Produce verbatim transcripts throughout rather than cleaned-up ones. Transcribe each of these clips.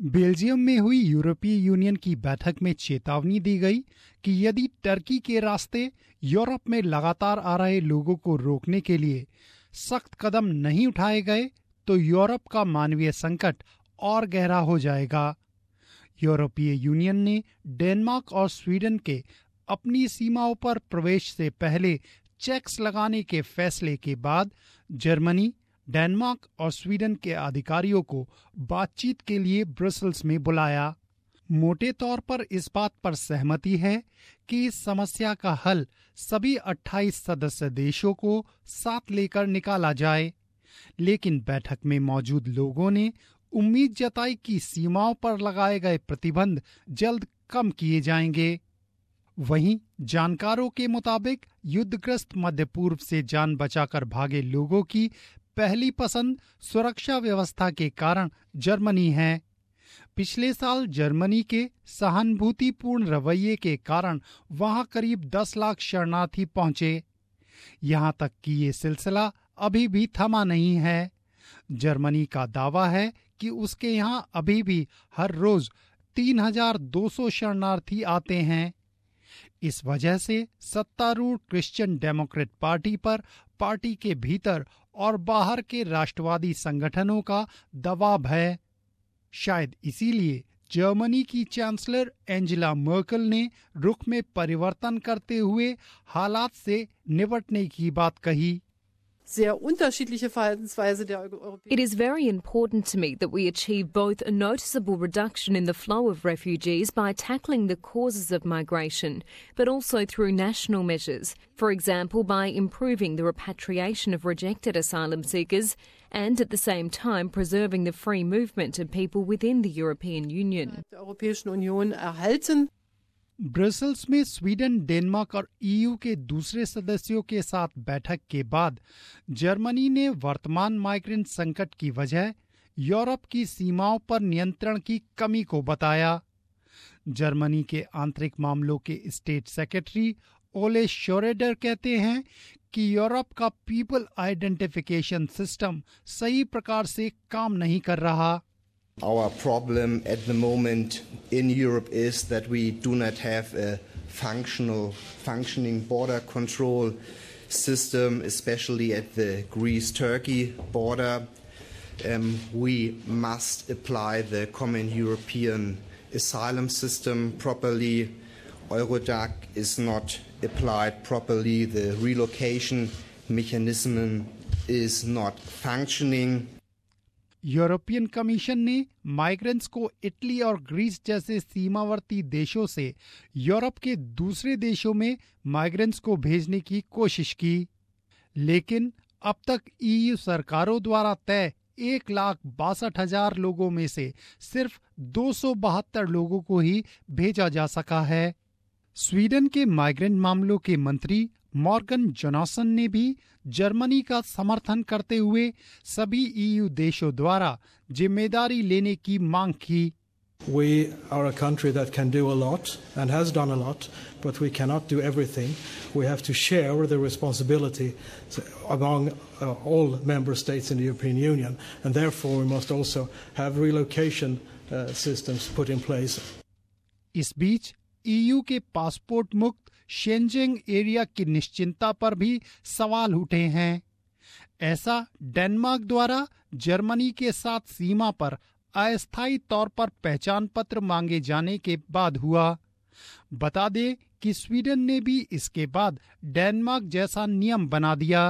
Belgium में हुई यूरोपीय यूनियन की बैठक में चेतावनी दी गई कि यदि टर्की के रास्ते यूरोप में लगातार आ रहे लोगों को रोकने के लिए सख्त कदम नहीं उठाए गए तो यूरोप का मानवीय संकट और गहरा हो जाएगा। यूरोपीय यूनियन ने डेनमार्क और स्वीडन के अपनी सीमाओं पर प्रवेश से पहले चेक्स लगाने के फैसले के बाद जर्मनी, डेनमार्क और स्वीडन के अधिकारियों को बातचीत के लिए ब्रसेल्स में बुलाया। मोटे तौर पर इस बात पर सहमति है कि इस समस्या का हल सभी अट्ठाईस सदस्य देशों को साथ लेकर निकाला जाए, लेकिन बैठक में मौजूद लोगों ने उम्मीद जताई कि सीमाओं पर लगाए गए प्रतिबंध जल्द कम किए जाएंगे। वहीं जानकारों के मुताबिक युद्धग्रस्त मध्य पूर्व से जान बचाकर भागे लोगों की पहली पसंद सुरक्षा व्यवस्था के कारण जर्मनी है। पिछले साल जर्मनी के सहानुभूतिपूर्ण रवैये के कारण वहां करीब दस लाख शरणार्थी पहुंचे। यहां तक कि ये सिलसिला अभी भी थमा नहीं है। जर्मनी का दावा है कि उसके यहां अभी भी हर रोज तीन हजार दो सौ शरणार्थी आते हैं। इस वजह से सत्तारूढ़ क्रिश्चियन डेमोक्रेट पार्टी पर पार्टी के भीतर और बाहर के राष्ट्रवादी संगठनों का दबाव है। शायद इसीलिए जर्मनी की चांसलर एंजेला मर्केल ने रुख में परिवर्तन करते हुए हालात से निपटने की बात कही। It is very important to me that we achieve both a noticeable reduction in the flow of refugees by tackling the causes of migration, but also through national measures, for example by improving the repatriation of rejected asylum seekers and at the same time preserving the free movement of people within the European Union. Brussels में Sweden, Denmark और EU के दूसरे सदस्यों के साथ बैठक के बाद जर्मनी ने वर्तमान माइग्रेंट संकट की वजह यूरोप की सीमाओं पर नियंत्रण की कमी को बताया। जर्मनी के आंतरिक मामलों के स्टेट सेक्रेटरी ओले शोरेडर कहते हैं कि यूरोप का पीपल आइडेंटिफिकेशन सिस्टम सही प्रकार से काम नहीं कर रहा। Our problem at the moment in Europe is that we do not have a functional, functioning border control system, especially at the Greece-Turkey border. Um, we must apply the common European asylum system properly. Eurodac is not applied properly. The relocation mechanism is not functioning. European Commission ने migrants को Italy और Greece जैसे सीमावर्ती देशों से Europe के दूसरे देशों में माइग्रेंट्स को भेजने की कोशिश की, लेकिन अब तक ईयू सरकारों द्वारा तय एक लाख बासठ हजार लोगों में से सिर्फ दो सौ बहत्तर लोगों को ही भेजा जा सका है। स्वीडन के माइग्रेंट मामलों के मंत्री मॉर्गन जोनासन ने भी जर्मनी का समर्थन करते हुए सभी ईयू देशों द्वारा जिम्मेदारी लेने की मांग की। We are a country that can do a lot and has done a lot, but we cannot do everything. We have to share the responsibility among uh, all member states in the European Union, and therefore we must also have relocation uh, systems put in place. इस बीच EU के passport मुक्त शेंजेंग area की निश्चिंतता पर भी सवाल उठे हैं। ऐसा डेनमार्क द्वारा जर्मनी के साथ सीमा पर अस्थायी तौर पर पहचान पत्र मांगे जाने के बाद हुआ। बता दें कि स्वीडन ने भी इसके बाद डेनमार्क जैसा नियम बना दिया।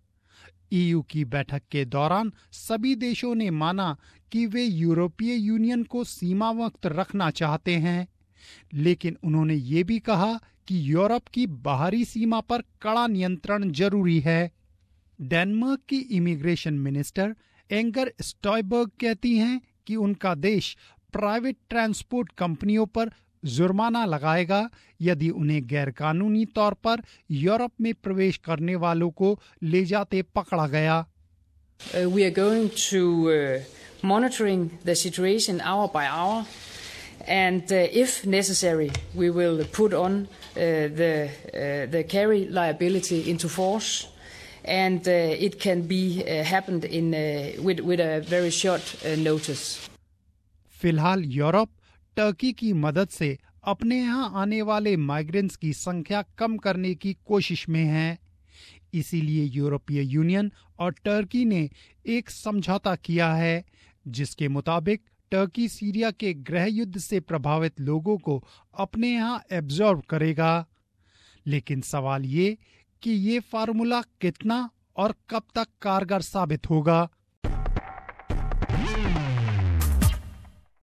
ईयू की बैठक के दौरान सभी देशों ने माना कि वे यूरोपीय यूनियन को सीमा मुक्त रखना चाहते हैं, लेकिन उन्होंने ये भी कहा कि यूरोप की बाहरी सीमा पर कड़ा नियंत्रण जरूरी है। डेनमार्क की इमिग्रेशन मिनिस्टर एंगर स्टॉयबर्ग कहती हैं कि उनका देश प्राइवेट ट्रांसपोर्ट कंपनियों पर जुर्माना लगाएगा यदि उन्हें गैरकानूनी तौर पर यूरोप में प्रवेश करने वालों को ले जाते पकड़ा गया। Uh, we are going to uh, monitoring the situation hour by hour. And uh, if necessary, we will put on uh, the uh, the carry liability into force, and uh, it can be uh, happened in uh, with with a very short uh, notice. फिलहाल Europe Turkey की मदद से अपने यहाँ आने वाले migrants की संख्या कम करने की कोशिश में है। इसीलिए यूरोपीय यूनियन और टर्की ने एक समझौता किया है, जिसके मुताबिक टर्की सीरिया के गृह युद्ध से प्रभावित लोगों को अपने यहाँ एब्जॉर्ब करेगा। लेकिन सवाल ये कि ये फार्मूला कितना और कब तक कारगर साबित होगा।